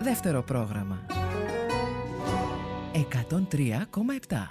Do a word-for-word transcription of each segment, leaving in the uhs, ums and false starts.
Δεύτερο πρόγραμμα εκατόν τρία κόμμα επτά.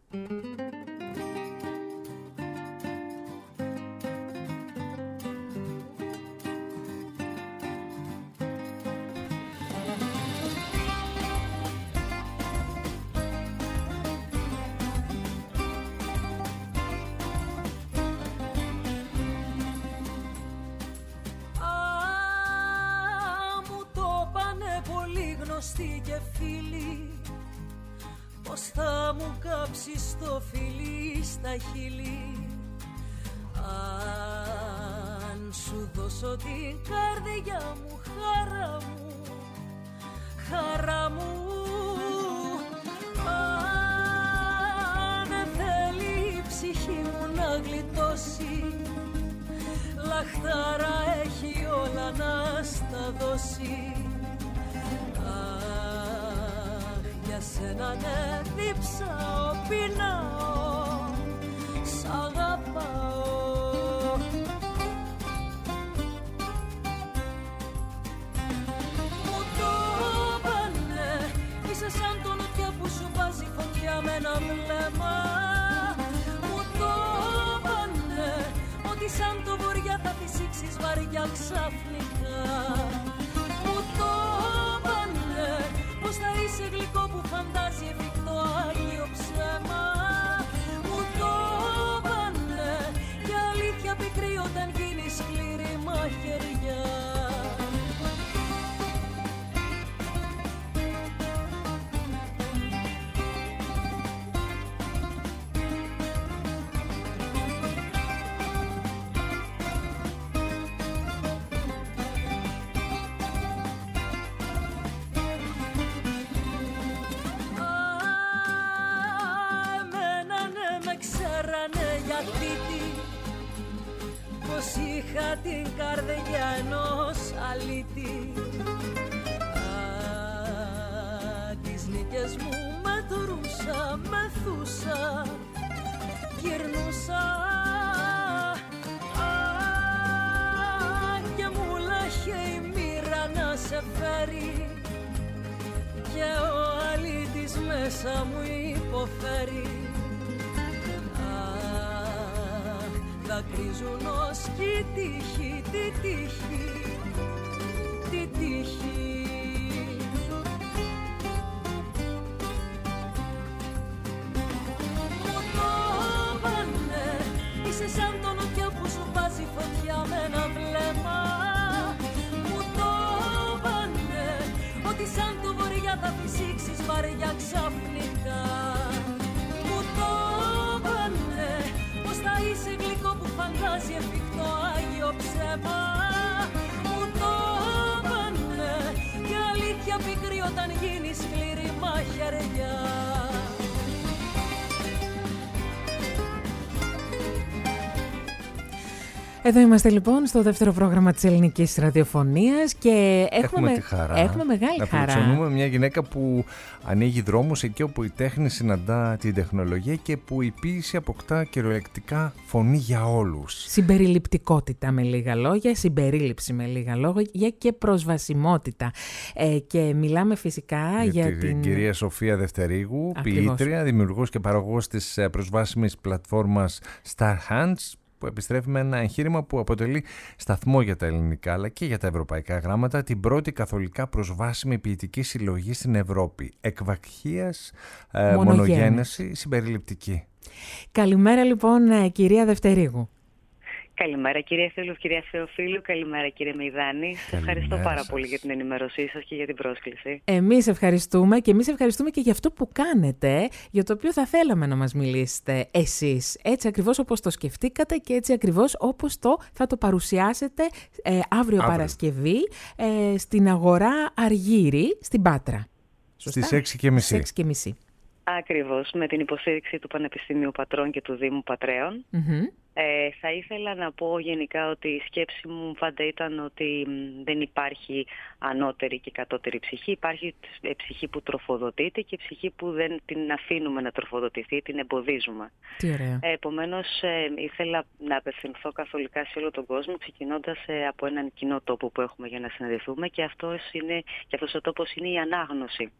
Και φίλοι, πως θα μου κάψεις το φιλί στα χείλη. Αν σου δώσω την καρδιά μου, χαρά μου, χαρά μου. Αν θέλει η ψυχή μου να γλιτώσει, λαχτάρα έχει όλα να στα δώσει. Για σένα ναι διψάω, πεινάω, σ' αγαπάω. Μου το πάνε, είσαι σαν το νοτιά που σου βάζει φωτιά με ένα βλέμμα. Μου το πάνε, ότι σαν το βοριά θα φυσήξεις βαριά ξαφνικά. Μου το πάνε, πως θα είσαι γλυκό που φαντάζει εφικτό άγιο ψέμα. Μου το πάνε, και αλήθεια πικρή όταν γίνει σκληρή μαχαιριά. Πως είχα την καρδιά ενός αλήτη. Α, τις νίκες μου μετρούσα, μεθούσα, γυρνούσα. Α, και μου λάχε η μοίρα να σε φέρει, και ο αλήτης μέσα μου υποφέρει. Δακρύζουν ως κι τύχη, τι τύχη, τι τύχη. Μου το πάνε, είσαι σαν το νοτιά που σου βάζει φωτιά με ένα βλέμμα. Μου το πάνε, ότι σαν το βοριά θα φυσήξεις βαριά ξαφνικά. Μου το πάνε, πως θα είσαι γλυκό που φαντάζει εφικτό άγιο ψέμα. Μου το πάνε, και αλήθεια πικρή όταν γίνει σκληρή μαχαιριά. Εδώ είμαστε λοιπόν στο δεύτερο πρόγραμμα της ελληνικής ραδιοφωνίας και έχουμε, έχουμε, τη χαρά έχουμε μεγάλη να χαρά να φιλοξενούμε μια γυναίκα που ανοίγει δρόμους εκεί όπου η τέχνη συναντά την τεχνολογία και που η ποίηση αποκτά κυριολεκτικά φωνή για όλους. Συμπεριληπτικότητα με λίγα λόγια, συμπερίληψη με λίγα λόγια και προσβασιμότητα. Ε, και μιλάμε φυσικά για, για την κυρία Σοφία Δευτερίγου, ποιήτρια, δημιουργός και παραγωγός της προσβάσιμης πλατφόρμας Star Hands, που επιστρέφει με ένα εγχείρημα που αποτελεί σταθμό για τα ελληνικά αλλά και για τα ευρωπαϊκά γράμματα, την πρώτη καθολικά προσβάσιμη ποιητική συλλογή στην Ευρώπη. Εκβακχίας, ε, μονογένεση, συμπεριληπτική. Καλημέρα λοιπόν κυρία Δευτερίγου. Καλημέρα κυρία Θεόλου, κυρία Θεοφίλου, καλημέρα κύριε Μεϊδάνη. Σας ευχαριστώ πάρα σας. πολύ για την ενημέρωσή σας και για την πρόσκληση. Εμείς ευχαριστούμε και εμείς ευχαριστούμε και για αυτό που κάνετε, για το οποίο θα θέλαμε να μας μιλήσετε εσείς. Έτσι ακριβώς όπως το σκεφτήκατε και έτσι ακριβώς όπως το θα το παρουσιάσετε ε, αύριο, αύριο Παρασκευή ε, στην αγορά Αργύρι στην Πάτρα. Σωστά? Στις έξι και μισή. Ακριβώς, με την υποστήριξη του Πανεπιστημίου Πατρών και του Δήμου Πατρέων. Mm-hmm. Ε, θα ήθελα να πω γενικά ότι η σκέψη μου πάντα ήταν ότι δεν υπάρχει ανώτερη και κατώτερη ψυχή. Υπάρχει ψυχή που τροφοδοτείται και ψυχή που δεν την αφήνουμε να τροφοδοτηθεί, την εμποδίζουμε. Τι ωραία. Ε, επομένως, ε, ήθελα να απευθυνθώ καθολικά σε όλο τον κόσμο, ξεκινώντας ε, από έναν κοινό τόπο που έχουμε για να συναντηθούμε, και αυτός, είναι, και αυτός ο τόπος είναι η ανάγνωση.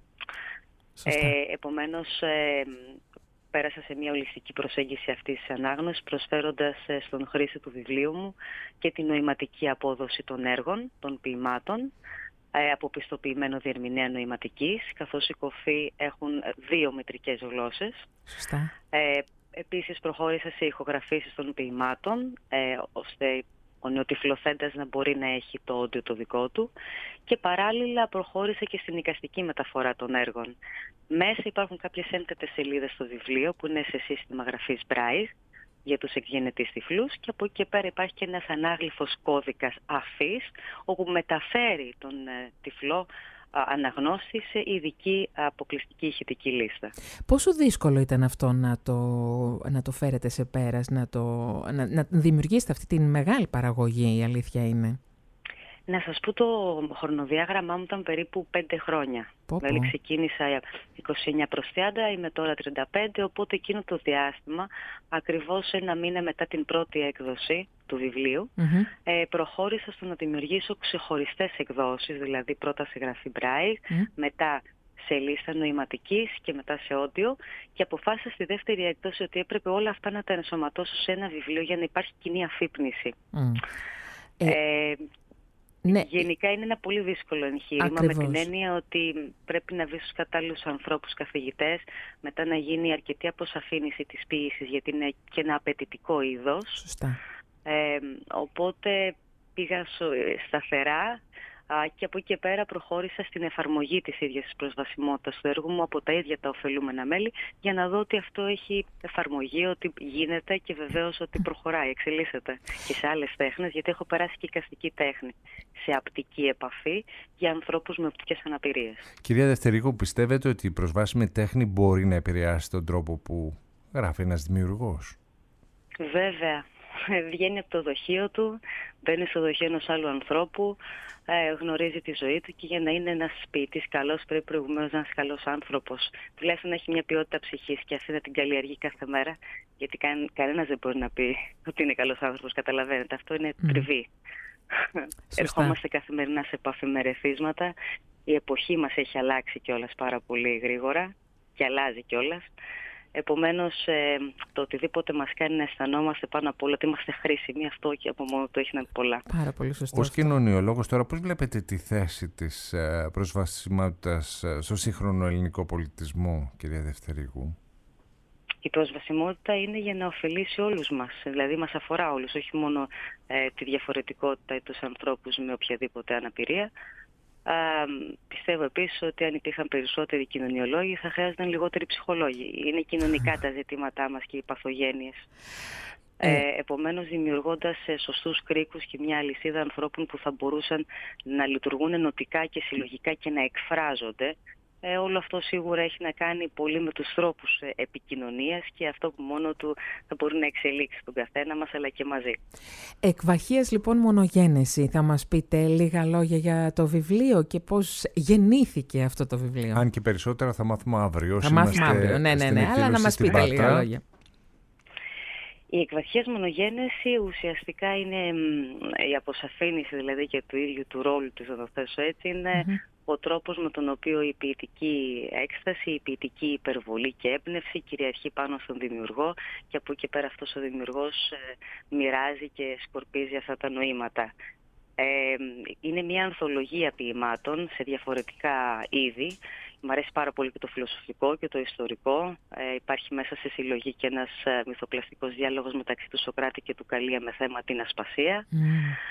Ε, επομένως, ε, πέρασα σε μια ολιστική προσέγγιση αυτής της ανάγνωσης, προσφέροντας στον χρήστη του βιβλίου μου και την νοηματική απόδοση των έργων, των ποιημάτων, από πιστοποιημένο διερμηνέα νοηματικής, καθώς οι κοφοί έχουν δύο μετρικές γλώσσες. Σωστά. Ε, επίσης προχώρησα σε ηχογραφήσεις των ποιημάτων, ε, ώστε ο νεοτυφλοθέντας να μπορεί να έχει το όντιο το δικό του, και παράλληλα προχώρησε και στην εικαστική μεταφορά των έργων. Μέσα υπάρχουν κάποιες ένθετες σελίδες στο βιβλίο που είναι σε σύστημα γραφής Braille για τους εκγενετείς τυφλούς, και από εκεί και πέρα υπάρχει και ένας ανάγλυφος κώδικας αφής, όπου μεταφέρει τον ε, τυφλό αναγνώστη σε ειδική αποκλειστική ηχητική λίστα. Πόσο δύσκολο ήταν αυτό να το, να το φέρετε σε πέρας, να, το, να, να δημιουργήσετε αυτή τη μεγάλη παραγωγή, η αλήθεια είναι? Να σας πω, το χρονοδιάγραμμά μου ήταν περίπου πέντε χρόνια. Πω, πω. Δηλαδή ξεκίνησα είκοσι εννιά προς τριάντα, είμαι τώρα τριάντα πέντε, οπότε εκείνο το διάστημα, ακριβώς ένα μήνα μετά την πρώτη έκδοση του βιβλίου, mm-hmm. ε, προχώρησα στο να δημιουργήσω ξεχωριστές εκδόσεις, δηλαδή πρώτα σε γραφή Braille, mm. μετά σε λίστα νοηματικής και μετά σε όντιο, και αποφάσισα στη δεύτερη έκδοση ότι έπρεπε όλα αυτά να τα ενσωματώσω σε ένα βιβλίο για να υπάρχει κοινή αφύπνιση. Mm. Ε, ε, Ναι. Γενικά είναι ένα πολύ δύσκολο εγχείρημα. Ακριβώς. Με την έννοια ότι πρέπει να βρεις τους κατάλληλους ανθρώπους, καθηγητές, μετά να γίνει αρκετή αποσαφήνιση της ποίησης, γιατί είναι και ένα απαιτητικό είδος. Σωστά. Ε, οπότε πήγα σταθερά και από εκεί και πέρα προχώρησα στην εφαρμογή της ίδιας της προσβασιμότητας του έργου μου από τα ίδια τα ωφελούμενα μέλη, για να δω ότι αυτό έχει εφαρμογή, ότι γίνεται και βεβαίως ότι προχωράει, εξελίσσεται και σε άλλες τέχνες, γιατί έχω περάσει και εικαστική τέχνη σε απτική επαφή για ανθρώπους με οπτικές αναπηρίες. Κυρία Δευτερίγου, πιστεύετε ότι η προσβάσιμη τέχνη μπορεί να επηρεάσει τον τρόπο που γράφει ένας δημιουργός? Βέβαια. Βγαίνει από το δοχείο του, μπαίνει στο δοχείο ενός άλλου ανθρώπου, ε, γνωρίζει τη ζωή του, και για να είναι ένας ποιητής καλός πρέπει προηγουμένως να είναι ένας καλός άνθρωπος. Τουλάχιστον να έχει μια ποιότητα ψυχής και αυτή να την καλλιεργεί κάθε μέρα, γιατί κα, κανένας δεν μπορεί να πει ότι είναι καλός άνθρωπος, καταλαβαίνετε. Αυτό είναι mm. τριβή. Ερχόμαστε καθημερινά σε επαφή με ρεθίσματα. Η εποχή μας έχει αλλάξει κιόλας πάρα πολύ γρήγορα και αλλάζει κιόλας. Επομένως, ε, το οτιδήποτε μας κάνει να αισθανόμαστε πάνω απ' όλα ότι είμαστε χρήσιμοι, αυτό και από μόνο του έχει να πει πολλά. Πάρα πολύ σωστό. Ως κοινωνιολόγος τώρα, πώς βλέπετε τη θέση της ε, προσβασιμότητας ε, στο σύγχρονο ελληνικό πολιτισμό, κυρία Δευτερίγου? Η προσβασιμότητα είναι για να ωφελήσει όλους μας, δηλαδή μας αφορά όλους, όχι μόνο ε, τη διαφορετικότητα ή τους ανθρώπους με οποιαδήποτε αναπηρία. Α, πιστεύω επίσης ότι αν υπήρχαν περισσότεροι κοινωνιολόγοι θα χρειάζονταν λιγότεροι ψυχολόγοι. Είναι κοινωνικά τα ζητήματά μας και οι παθογένειες. Ε, ε, επομένως, δημιουργώντας σωστούς κρίκους και μια αλυσίδα ανθρώπων που θα μπορούσαν να λειτουργούν ενωτικά και συλλογικά και να εκφράζονται, Ε, όλο αυτό σίγουρα έχει να κάνει πολύ με τους τρόπους ε, επικοινωνίας, και αυτό που μόνο του θα μπορεί να εξελίξει τον καθένα μας, αλλά και μαζί. Εκβαχίας λοιπόν μονογένεση. Θα μας πείτε λίγα λόγια για το βιβλίο και πώς γεννήθηκε αυτό το βιβλίο? Αν και περισσότερα θα μάθουμε αύριο. Θα μάθουμε αύριο, ναι, ναι, ναι, αλλά να μας πείτε Πάτρα. λίγα λόγια. Η εκβαχίας μονογένεση ουσιαστικά είναι η αποσαφήνιση δηλαδή και του ίδιου του ρόλου του, θα το θέσω έτσι, είναι mm-hmm. ο τρόπος με τον οποίο η ποιητική έκσταση, η ποιητική υπερβολή και έμπνευση κυριαρχεί πάνω στον δημιουργό, και από εκεί και πέρα αυτός ο δημιουργός ε, μοιράζει και σκορπίζει αυτά τα νοήματα. Ε, είναι μια ανθολογία ποιημάτων σε διαφορετικά είδη. Μ' αρέσει πάρα πολύ και το φιλοσοφικό και το ιστορικό. Ε, υπάρχει μέσα στη συλλογή και ένας ε, μυθοπλαστικός διάλογος μεταξύ του Σωκράτη και του Καλία με θέμα την ασπασία. Mm.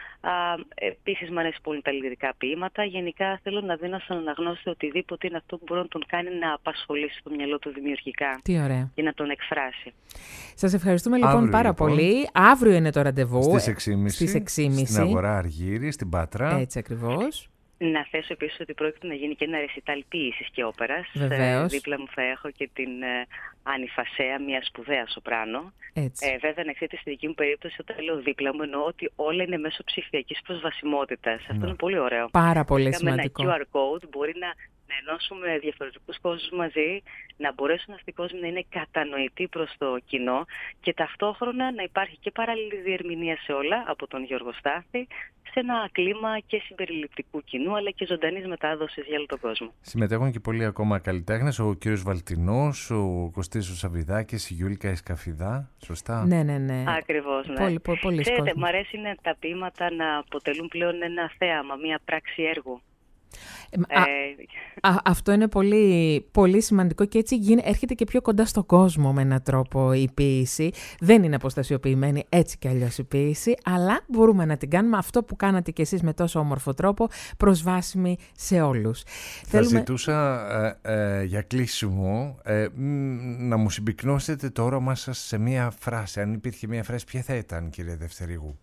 Επίσης μ' αρέσει πολύ τα λυρικά ποίηματα. Γενικά θέλω να δίνω στον αναγνώστη οτιδήποτε είναι αυτό που μπορεί να τον κάνει να απασχολήσει το μυαλό του δημιουργικά. Τι ωραία. Και να τον εκφράσει. Σας ευχαριστούμε λοιπόν αύριο, πάρα λοιπόν, πολύ. Αύριο είναι το ραντεβού. Στις έξι και μισή. Στις έξι και μισή. Στην Αγορά Αργύρη, στην Πάτρα. Έτσι ακριβώς. Να θέσω επίσης ότι πρόκειται να γίνει και ένα ρεσιτάλ ποίησης και όπερας. Βεβαίως. Δίπλα μου θα έχω και την ε, Άννη Φασέα, μια σπουδαία σοπράνο. Έτσι. Ε, βέβαια, να ξέρετε, στη δική μου περίπτωση, όταν λέω δίπλα μου, εννοώ ότι όλα είναι μέσω ψηφιακής προσβασιμότητας. Αυτό είναι πολύ ωραίο. Πάρα πολύ Είχαμε σημαντικό. ένα κιου αρ code, μπορεί να, να ενώσουμε διαφορετικούς κόσμους μαζί, να μπορέσουν αυτοί οι κόσμοι να είναι κατανοητοί προς το κοινό και ταυτόχρονα να υπάρχει και παράλληλη διερμηνία σε όλα από τον Γιώργο Στάθη, σε ένα κλίμα και συμπεριληπτικού κοινού, αλλά και ζωντανής μετάδοσης για όλο τον κόσμο. Συμμετέχουν και πολλοί ακόμα καλλιτέχνες, ο κύριος Βαλτινός, ο Κωστής ο Σαββιδάκης, η Γιούλικα Ισκαφιδά, σωστά? Ναι, ναι, ναι. Ακριβώς, ναι. Πολύ, πολύ, πολύ Ξέρετε, μου αρέσει είναι τα ποίηματα να αποτελούν πλέον ένα θέαμα, μια πράξη έργου. Α, α, αυτό είναι πολύ, πολύ σημαντικό και έτσι γίνει, έρχεται και πιο κοντά στον κόσμο με έναν τρόπο η ποίηση. Δεν είναι αποστασιοποιημένη έτσι κι αλλιώς η ποίηση, αλλά μπορούμε να την κάνουμε αυτό που κάνατε κι εσείς με τόσο όμορφο τρόπο, προσβάσιμη σε όλους. Θα Θέλουμε... ζητούσα ε, ε, για κλείσιμο ε, μ, να μου συμπυκνώσετε το όραμά σας σε μία φράση. Αν υπήρχε μία φράση, ποια θα ήταν, κύριε Δευτερίγου?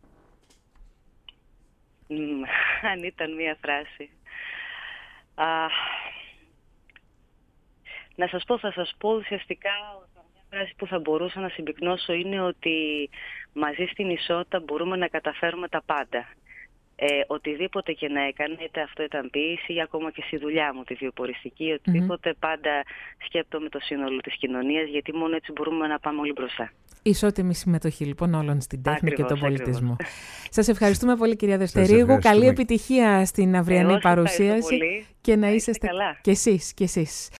Αν ήταν μία φράση. Α, να σας πω, θα σας πω ουσιαστικά μια φράση που θα μπορούσα να συμπυκνώσω είναι ότι μαζί στην ισότητα μπορούμε να καταφέρουμε τα πάντα. Ε, οτιδήποτε και να έκανα, είτε αυτό ήταν ποίηση ή ακόμα και στη δουλειά μου τη βιοποριστική, οτιδήποτε mm-hmm. πάντα σκέπτομαι το σύνολο της κοινωνίας, γιατί μόνο έτσι μπορούμε να πάμε όλοι μπροστά. Ισότιμη συμμετοχή λοιπόν όλων στην τέχνη ακριβώς, και τον πολιτισμό. Ακριβώς. Σας ευχαριστούμε πολύ, κυρία Δευτερίγου. Καλή επιτυχία στην αυριανή Εγώ παρουσίαση πολύ. και να, να είσαστε καλά. Και εσείς, και εσείς.